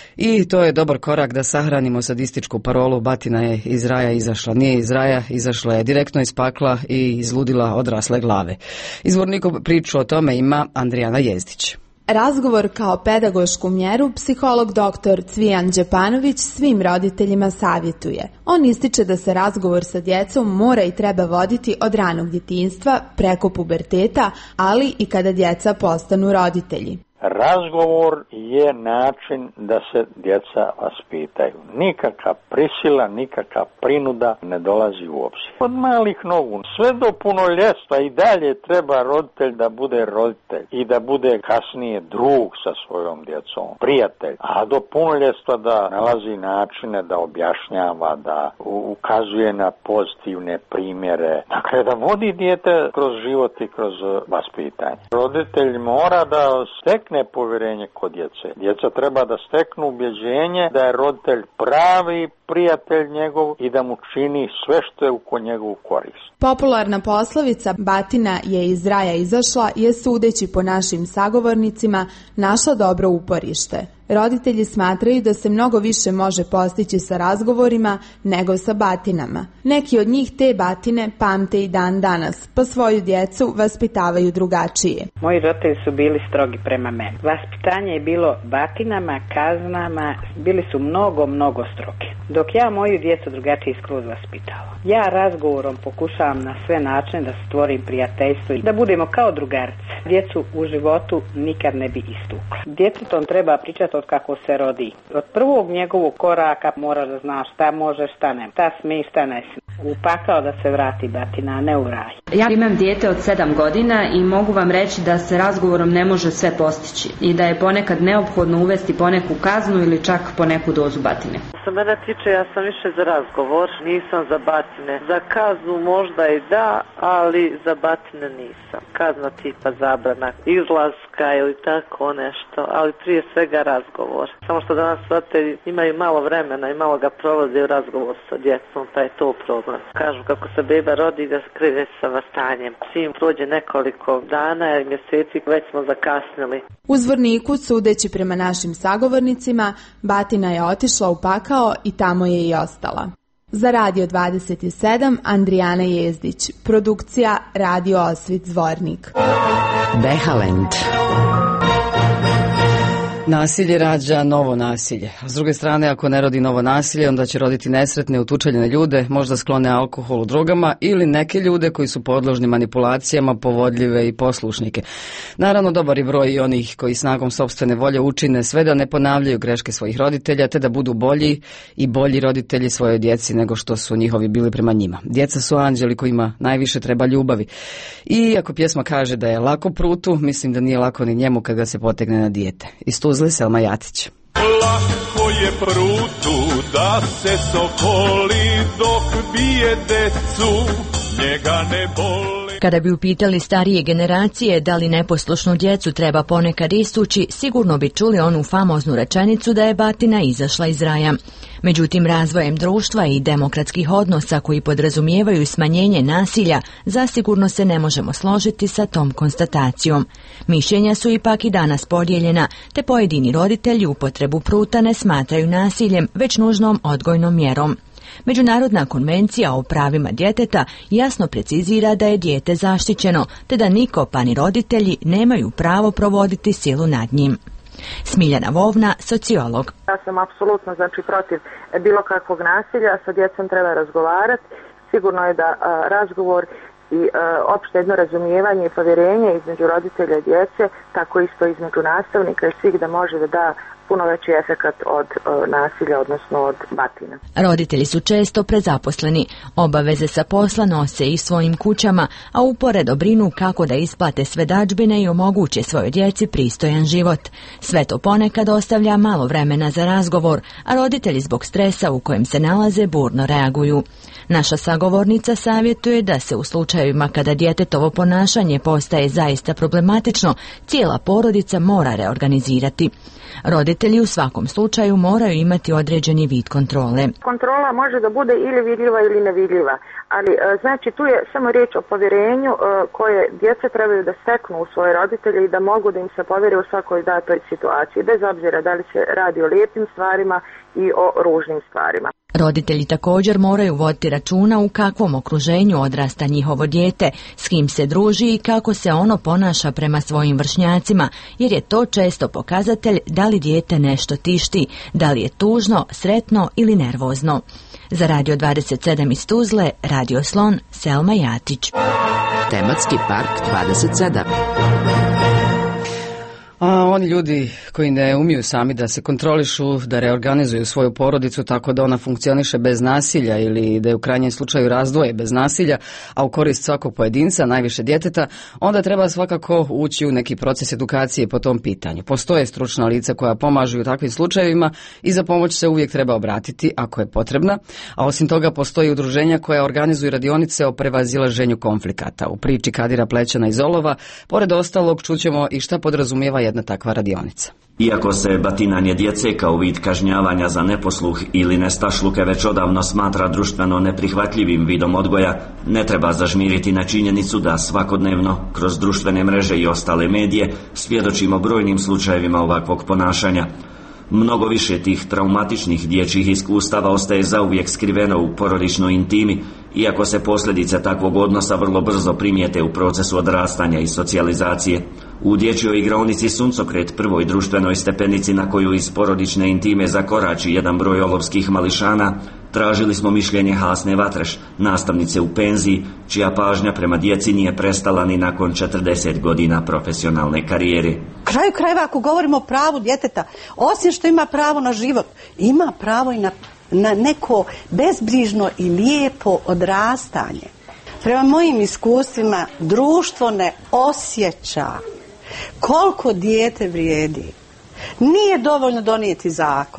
I to je dobar korak da sahranimo sadističku parolu batina je iz raja izašla. Nije iz raja, izašla je direktno iz pakla i izludila odrasle glave. Izvorniku priču o tome ima Andrijana Jezdić. Razgovor kao pedagošku mjeru psiholog dr. Cvijan Đepanović svim roditeljima savjetuje. On ističe da se razgovor sa djecom mora i treba voditi od ranog djetinjstva preko puberteta, ali i kada djeca postanu roditelji. Razgovor je način da se djeca vaspitaju. Nikakva prisila, nikakva prinuda ne dolazi u obzir. Od malih nogu sve do punoljetstva i dalje treba roditelj da bude roditelj i da bude kasnije drug sa svojom djecom, prijatelj. A do punoljetstva da nalazi načine da objašnjava, da ukazuje na pozitivne primjere. Dakle, da vodi dijete kroz život i kroz vaspitanje. Roditelj mora da stekne povjerenje kod djece. Djeca treba da steknu ubjeđenje da je roditelj pravi prijatelj njegov i da mu čini sve što je u njegovu korist. Popularna poslovica batina je iz raja izašla je, sudeći po našim sagovornicima, naša dobro uporište. Roditelji smatraju da se mnogo više može postići sa razgovorima nego sa batinama. Neki od njih te batine pamte i dan danas, pa svoju djecu vaspitavaju drugačije. Moji roditelji su bili strogi prema meni. Vaspitanje je bilo batinama, kaznama, bili su mnogo strogi. Dok ja moju djecu drugačije skroz vaspitala. Ja razgovorom pokušavam na sve načine da stvorim prijateljstvo i da budemo kao drugarice. Djecu u životu nikad ne bi istukla. Djetetom treba pričati od kako se rodi. Od prvog njegovog koraka mora da zna šta može, šta ne. Šta smije, šta ne smije. Upakao da se vrati batina, a ne u raj. Ja imam dijete od 7 godina i mogu vam reći da se razgovorom ne može sve postići i da je ponekad neophodno uvesti poneku kaznu ili čak poneku dozu batine. Što mene tiče, ja sam više za razgovor, nisam za batine. Za kaznu možda i da, ali za batine nisam. Kazna tipa zabrana izlaska ili tako nešto, ali prije svega razgovor. Samo što danas roditelji imaju malo vremena i malo ga provode u razgovor sa djecom, pa je to problem. Kažu kako se beba rodi da krene sa vastanjem. Čim prođe nekoliko dana ili mjeseci, već smo zakasnili. U Zvorniku, sudeći prema našim sagovornicima, batina je otišla u pakao i tamo je i ostala. Za Radio 27, Andrijana Jezdić. Produkcija Radio Osvit Zvornik. Behaland. Nasilje rađa novo nasilje. S druge strane, ako ne rodi novo nasilje, onda će roditi nesretne, utučeljene ljude, možda sklone alkoholu, drogama ili neke ljude koji su podložni manipulacijama, povodljive i poslušnike. Naravno, dobar je broj i onih koji snagom sopstvene volje učine sve da ne ponavljaju greške svojih roditelja, te da budu bolji i bolji roditelji svojoj djeci nego što su njihovi bili prema njima. Djeca su anđeli kojima najviše treba ljubavi. I ako pjesma kaže da je lako prutu, mislim da nije lako ni njemu kad ga se potegne na dijete. Iz Tuzle, Selma Jatić. Lako je prutu da se sokoli dok bije decu, njega ne boli. Kada bi upitali starije generacije da li neposlušnu djecu treba ponekad istući, sigurno bi čuli onu famoznu rečenicu da je batina izašla iz raja. Međutim, razvojem društva i demokratskih odnosa koji podrazumijevaju smanjenje nasilja, zasigurno se ne možemo složiti sa tom konstatacijom. Mišljenja su ipak i danas podijeljena, te pojedini roditelji upotrebu pruta ne smatraju nasiljem, već nužnom odgojnom mjerom. Međunarodna konvencija o pravima djeteta jasno precizira da je dijete zaštićeno, te da niko pa ni roditelji nemaju pravo provoditi silu nad njim. Smiljana Vovna, sociolog. Ja sam apsolutno protiv bilo kakvog nasilja, sa djecom treba razgovarati. Sigurno je da razgovor i opšte jedno razumijevanje i povjerenje između roditelja i djece, tako isto između nastavnika i svih, da može da da puno veći efekat od nasilja, odnosno od batina. Roditelji su često prezaposleni, obaveze sa posla nose i svojim kućama, a uporedo brinu kako da isplate svedadžbine i omoguće svojoj djeci pristojan život. Sve to ponekad ostavlja malo vremena za razgovor, a roditelji zbog stresa u kojem se nalaze burno reaguju. Naša sagovornica savjetuje da se u slučajevima kada djetetovo ponašanje postaje zaista problematično, cijela porodica mora reorganizirati. Roditelji u svakom slučaju moraju imati određeni vid kontrole. Kontrola može da bude ili vidljiva ili nevidljiva, ali znači tu je samo riječ o povjerenju koje djeca trebaju da steknu u svoje roditelje i da mogu da im se povjere u svakoj datoj situaciji, bez obzira da li se radi o lijepim stvarima i o ružnim stvarima. Roditelji također moraju voditi računa u kakvom okruženju odrasta njihovo dijete, s kim se druži i kako se ono ponaša prema svojim vršnjacima, jer je to često pokazatelj da li dijete nešto tišti, da li je tužno, sretno ili nervozno. Za Radio 27 iz Tuzle, Radio Slon, Selma Jatić. Tematski park 27. A oni ljudi koji ne umiju sami da se kontrolišu, da reorganizuju svoju porodicu tako da ona funkcioniše bez nasilja ili da je u krajnjem slučaju razdvoje bez nasilja, a u korist svakog pojedinca, najviše djeteta, onda treba svakako ući u neki proces edukacije po tom pitanju. Postoje stručna lica koja pomažu u takvim slučajevima i za pomoć se uvijek treba obratiti ako je potrebna, a osim toga postoji udruženja koja organizuju radionice o prevazilaženju konflikata. U priči Kadira Plećana iz Olova, pored ostalog, čućemo i šta podrazumijeva jedna takva radionica. Iako se batinanje djece kao vid kažnjavanja za neposluh ili nestašluke već odavno smatra društveno neprihvatljivim vidom odgoja, ne treba zažmiriti na činjenicu da svakodnevno, kroz društvene mreže i ostale medije, svjedočimo brojnim slučajevima ovakvog ponašanja. Mnogo više tih traumatičnih dječjih iskustava ostaje zauvijek skriveno u porodičnoj intimi, iako se posljedice takvog odnosa vrlo brzo primijete u procesu odrastanja i socijalizacije. U dječjoj igraonici Suncokret, prvoj društvenoj stepenici na koju iz porodične intime zakorači jedan broj olovskih mališana, tražili smo mišljenje Hasne Vatreš, nastavnice u penziji, čija pažnja prema djeci nije prestala ni nakon 40 godina profesionalne karijere. Kraju krajeva, ako govorimo o pravu djeteta, osim što ima pravo na život, ima pravo i na neko bezbrižno i lijepo odrastanje. Prema mojim iskustvima, društvo ne osjeća koliko dijete vrijedi. Nije dovoljno donijeti zakon.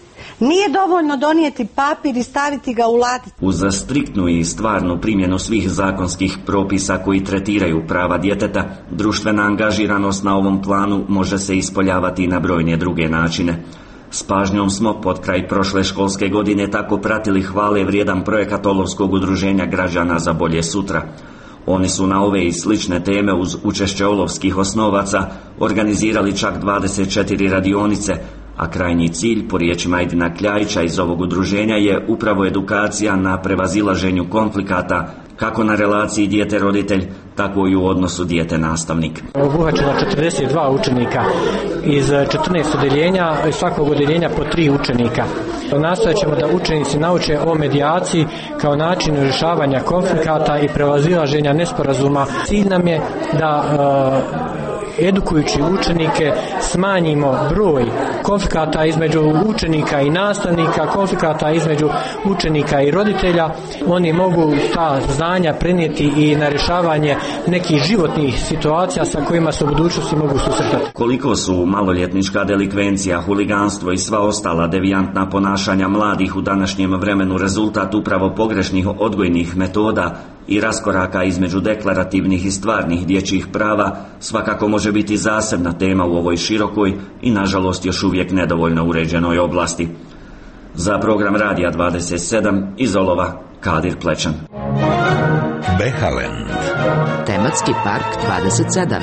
Nije dovoljno donijeti papir i staviti ga u ladicu. Uz striktnu i stvarnu primjenu svih zakonskih propisa koji tretiraju prava djeteta, društvena angažiranost na ovom planu može se ispoljavati i na brojne druge načine. S pažnjom smo pod kraj prošle školske godine tako pratili hvale vrijedan projekat Olovskog udruženja građana za bolje sutra. Oni su na ove i slične teme uz učešće olovskih osnovaca organizirali čak 24 radionice, a krajnji cilj, po riječima Edina Kljajića iz ovog udruženja, je upravo edukacija na prevazilaženju konflikata kako na relaciji dijete-roditelj, tako i u odnosu dijete-nastavnik. Obuhvaćeno 42 učenika iz 14 odeljenja, iz svakog odeljenja po 3 učenika. Nastojat ćemo da učenici nauče o medijaciji kao načinu rješavanja konflikata i prevazilaženja nesporazuma. Cilj nam je da edukujući učenike smanjimo broj konflikata između učenika i nastavnika, konflikata između učenika i roditelja. Oni mogu ta znanja prenijeti i na rješavanje nekih životnih situacija sa kojima se u budućnosti mogu susretati. Koliko su maloljetnička delikvencija, huliganstvo i sva ostala devijantna ponašanja mladih u današnjem vremenu rezultat upravo pogrešnih odgojnih metoda i raskoraka između deklarativnih i stvarnih dječjih prava, svakako može biti zasebna tema u ovoj širokoj i nažalost još uvijek nedovoljno uređenoj oblasti. Za program Radija 27 iz Olova, Kadir Plečan. Behaland. Tematski park 27.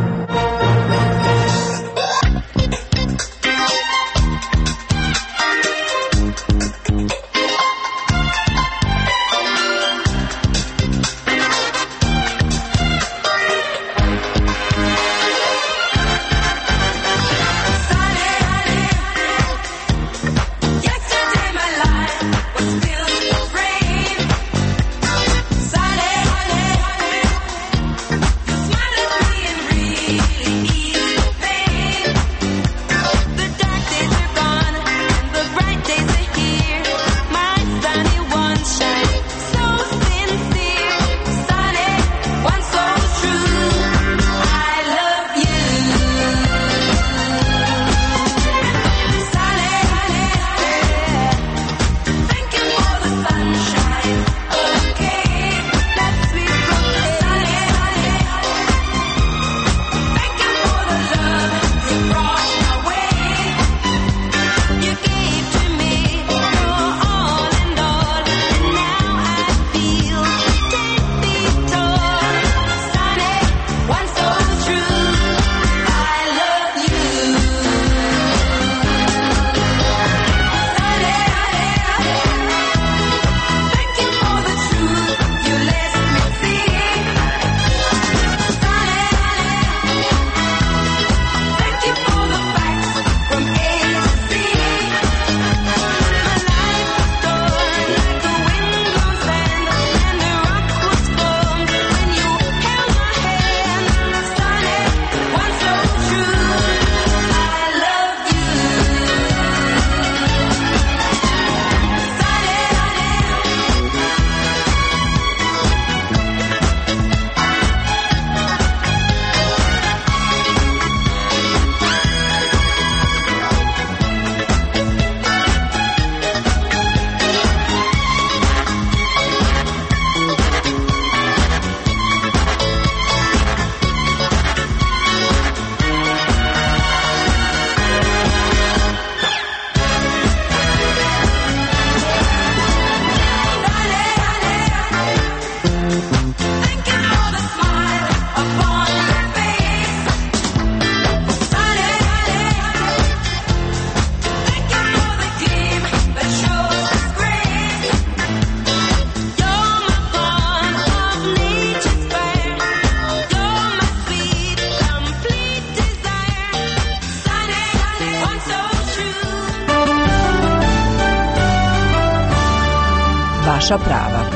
Vaša prava.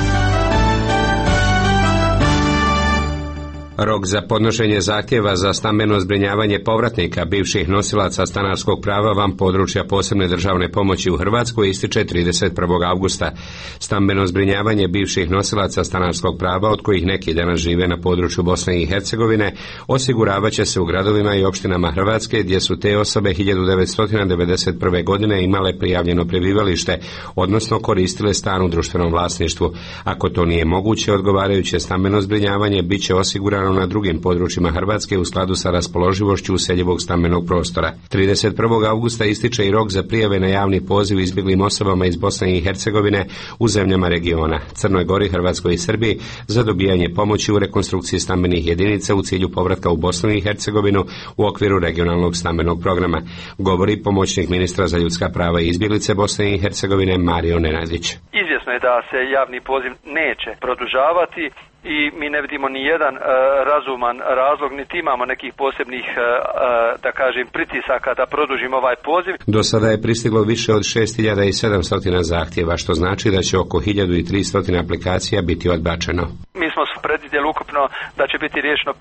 Rok za podnošenje zahtjeva za stambeno zbrinjavanje povratnika bivših nosilaca stanarskog prava van područja posebne državne pomoći u Hrvatskoj ističe 31. avgusta. Stambeno zbrinjavanje bivših nosilaca stanarskog prava, od kojih neki danas žive na području Bosne i Hercegovine, osiguravat će se u gradovima i opštinama Hrvatske gdje su te osobe 1991. godine imale prijavljeno prebivalište, odnosno koristile stan u društvenom vlasništvu. Ako to nije moguće, odgovarajuće stambeno zbrinjavanje bit će osigurano planirano na drugim područjima Hrvatske u skladu sa raspoloživošću useljivog stambenog prostora. 31. augusta ističe i rok za prijave na javni poziv izbjeglim osobama iz Bosne i Hercegovine u zemljama regiona, Crnoj Gori, Hrvatskoj i Srbiji za dobijanje pomoći u rekonstrukciji stambenih jedinica u cilju povratka u Bosnu i Hercegovinu u okviru regionalnog stambenog programa, govori pomoćnik ministra za ljudska prava i izbjeglice Bosne i Hercegovine Mario Nenadić. Izvjesno je da se javni poziv neće produžavati i mi ne vidimo ni jedan razuman razlog, niti imamo nekih posebnih, da kažem, pritisaka da produžimo ovaj poziv. Do sada je pristiglo više od 6700 zahtjeva, što znači da će oko 1300 aplikacija biti odbačeno. Mi smo predvidjeli ukupno da će biti riješeno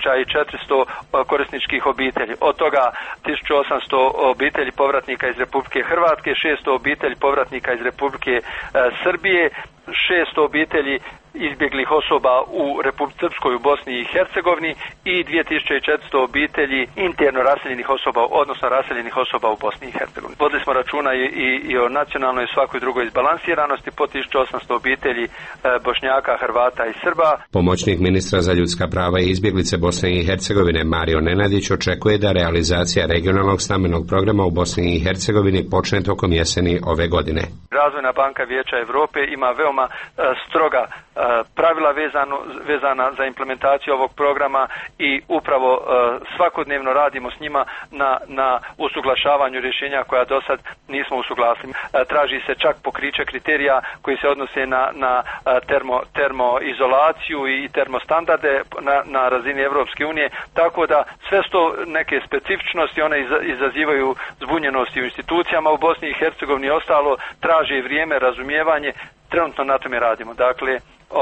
5400 korisničkih obitelji. Od toga 1800 obitelji povratnika iz Republike Hrvatske, 600 obitelji povratnika iz Republike Srbije, 600 obitelji izbjeglih osoba u Republici Srpskoj u Bosni i Hercegovini i 2400 obitelji interno raseljenih osoba, odnosno raseljenih osoba u Bosni i Hercegovini. Vodili smo računa i o nacionalnoj i svakoj drugoj izbalansiranosti po 1800 obitelji Bošnjaka, Hrvata i Srba. Pomoćnik ministra za ljudska prava i izbjeglice Bosne i Hercegovine Mario Nenadić očekuje da realizacija regionalnog stambenog programa u Bosni i Hercegovini počne tokom jeseni ove godine. Razvojna banka Vijeća Europe ima veoma stroga pravila vezana za implementaciju ovog programa i upravo svakodnevno radimo s njima na usuglašavanju rješenja koja do sad nismo usuglasili. Traži se čak pokriće kriterija koji se odnose na termoizolaciju i termostandarde na razini Europske unije, tako da sve sto neke specifičnosti, one izazivaju zbunjenosti u institucijama u Bosni i Hercegovini i ostalo, traži vrijeme, razumijevanje. Trenutno na tome radimo. Dakle,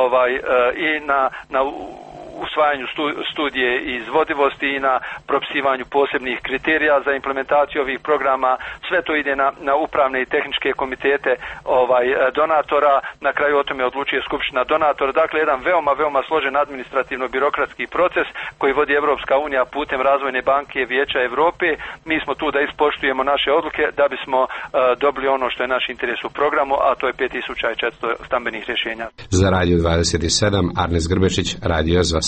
i na usvajanju studije izvodivosti i na propisivanju posebnih kriterija za implementaciju ovih programa. Sve to ide na upravne i tehničke komitete donatora. Na kraju o tome odlučuje skupština donatora. Dakle, jedan veoma složen administrativno-birokratski proces koji vodi Europska unija putem Razvojne banke Vijeća Europe. Mi smo tu da ispoštujemo naše odluke da bismo dobili ono što je naš interes u programu, a to je 5400 stambenih rješenja. Za Radio 27, Arnes Grbečić, Radio ZOS.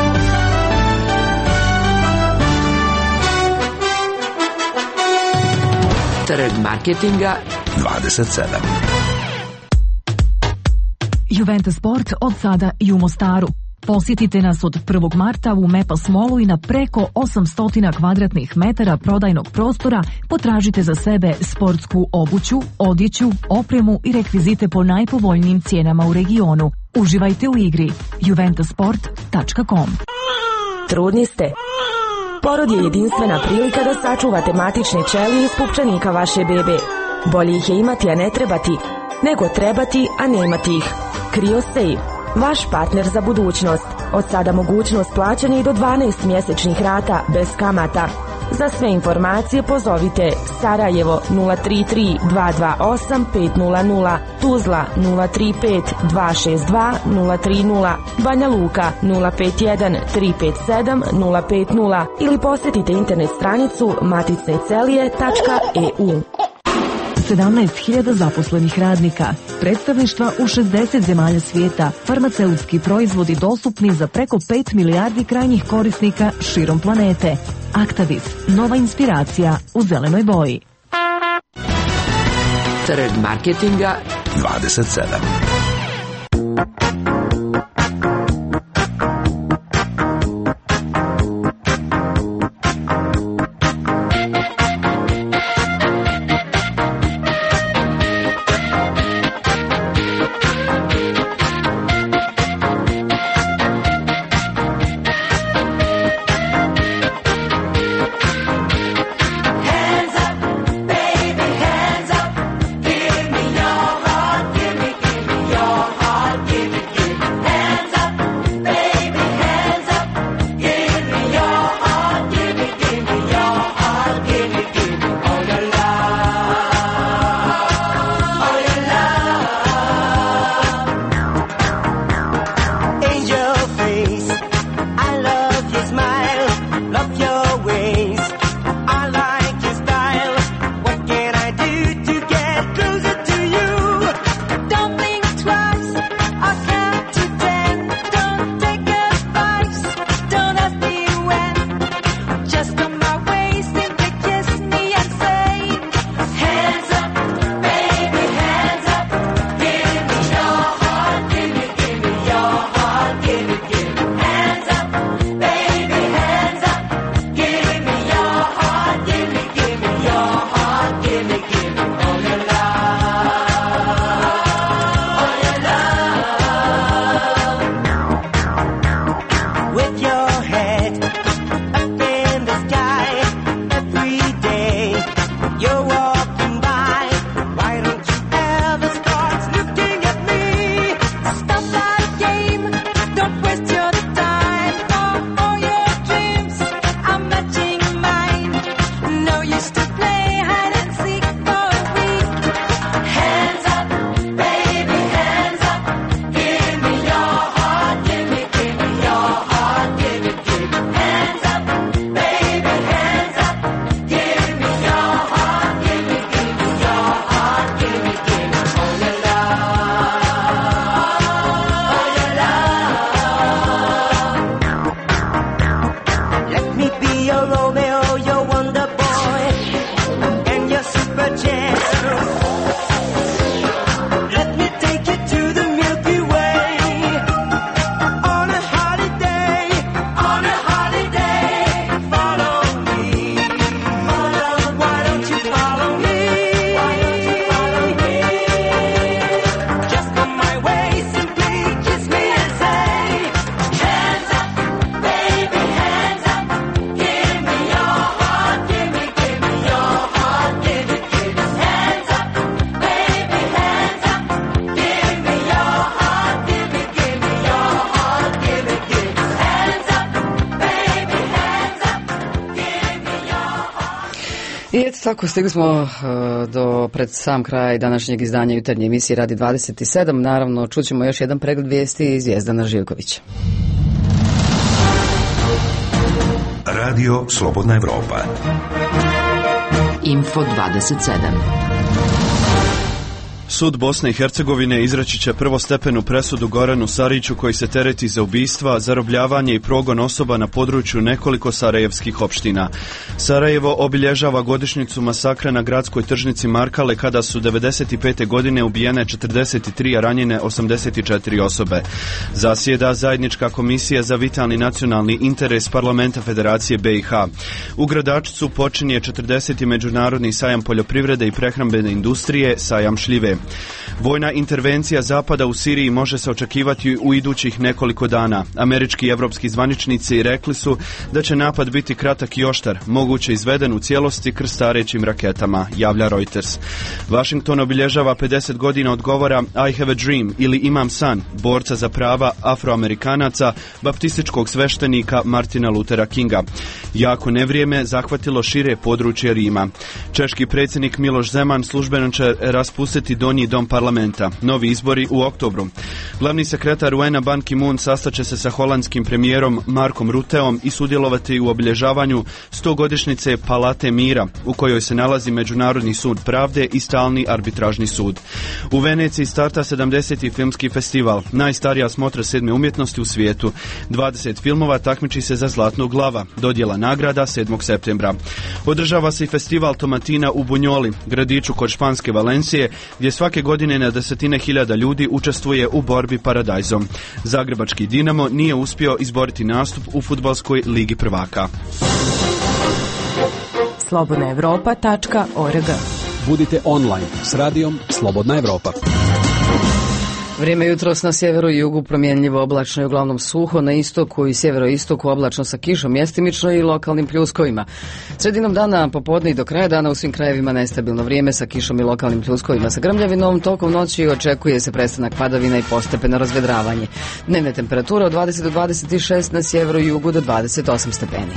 Trg marketinga 27. Juventus Sport od sada i u Mostaru. Posjetite nas od 1. marta u Mepas Mallu i na preko 800 kvadratnih metara prodajnog prostora potražite za sebe sportsku obuću, odjeću, opremu i rekvizite po najpovoljnijim cijenama u regionu. Uživajte u igri. juventusport.com. Trudni ste? Porod je jedinstvena prilika da sačuvate matične ćelije iz pupčanika vaše bebe. Bolje ih je imati, a ne trebati, nego trebati, a nemati ih. CryoStay, vaš partner za budućnost. Od sada mogućnost plaćanja i do 12 mjesečnih rata bez kamata. Za sve informacije pozovite Sarajevo 033 228 500, Tuzla 035 262 030, Banja Luka 051 357 050 ili posjetite internet stranicu maticnecelije.eu. 17.000 zaposlenih radnika, predstavništva u 60 zemalja svijeta, farmaceutski proizvodi dostupni za preko 5 milijardi krajnjih korisnika širom planete. Actavis, nova inspiracija u zelenoj boji. Trg marketinga 27. Give me I eto tako, stigli smo do pred sam kraj današnjeg izdanja jutarnje emisije Radi 27. Naravno, čućemo još jedan pregled vijesti iz Zvijezdana Živkovića. Radio Slobodna Evropa. Info 27. Sud Bosne i Hercegovine izreći će prvostepenu presudu Goranu Sariću koji se tereti za ubistva, zarobljavanje i progon osoba na području nekoliko sarajevskih opština. Sarajevo obilježava godišnjicu masakra na gradskoj tržnici Markale kada su 95. godine ubijene 43, a ranjene 84 osobe. Zasjeda zajednička komisija za vitalni nacionalni interes Parlamenta Federacije BiH. U Gradačcu počinje 40. međunarodni sajam poljoprivrede i prehrambene industrije, sajam šljive. Vojna intervencija Zapada u Siriji može se očekivati u idućih nekoliko dana. Američki i evropski zvaničnici rekli su da će napad biti kratak i oštar, moguće izveden u cijelosti krstarećim raketama, javlja Reuters. Washington obilježava 50 godina od govora I have a dream ili Imam san, borca za prava Afroamerikanaca, baptističkog sveštenika Martina Luthera Kinga. Jako nevrijeme zahvatilo šire područje Rima. Češki predsjednik Miloš Zeman službeno će raspustiti Donji dom parlamenta. Novi izbori u oktobru. Glavni sekretar UN-a Ban Ki-moon sastaće se sa holandskim premijerom Markom Rutteom i sudjelovati u obilježavanju 100-godišnjice Palate mira, u kojoj se nalazi Međunarodni sud pravde i stalni arbitražni sud. U Veneciji starta 70. filmski festival, najstarija smotra 7. umjetnosti u svijetu. 20 filmova takmiči se za Zlatnog lava, dodjela nagrada 7. septembra. Održava se i festival tomatina u Bunjoli, gradiću kod španske Valencije, gdje svake godine na desetine hiljada ljudi učestvuje u borbi paradajzom. Zagrebački Dinamo nije uspio izboriti nastup u fudbalskoj ligi prvaka. slobodnaevropa.org. Budite online s radijom Slobodna Evropa. Vrijeme jutros na sjeveru i jugu promjenljivo, oblačno i uglavnom suho, na istoku i sjeveroistoku oblačno sa kišom mjestimično i lokalnim pljuskovima. Sredinom dana, popodne i do kraja dana u svim krajevima nestabilno vrijeme sa kišom i lokalnim pljuskovima sa grmljavinom, tokom noći očekuje se prestanak padavina i postepeno razvedravanje. Dnevne temperature od 20 do 26, na sjeveru i jugu do 28 stepeni.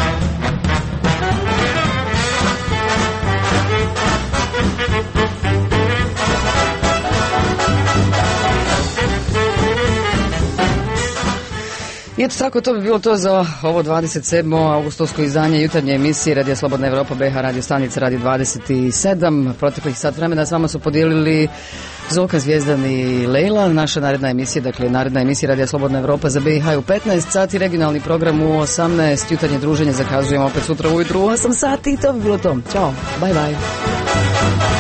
I eto tako, to bi bilo to za ovo 27. augustovsko izdanje jutarnje emisije Radija Slobodna Evropa, BiH radio stanica Radi 27. Proteklih sat vremena s vama su podijelili Zoka, Zvijezdan i Lejla. Naša naredna emisija, dakle naredna emisija Radija Slobodna Evropa za BiH u 15 sati, regionalni program u 18, jutarnje druženje zakazujemo opet sutra ujutru u 8 sati i to bi bilo to. Ćao, bye bye.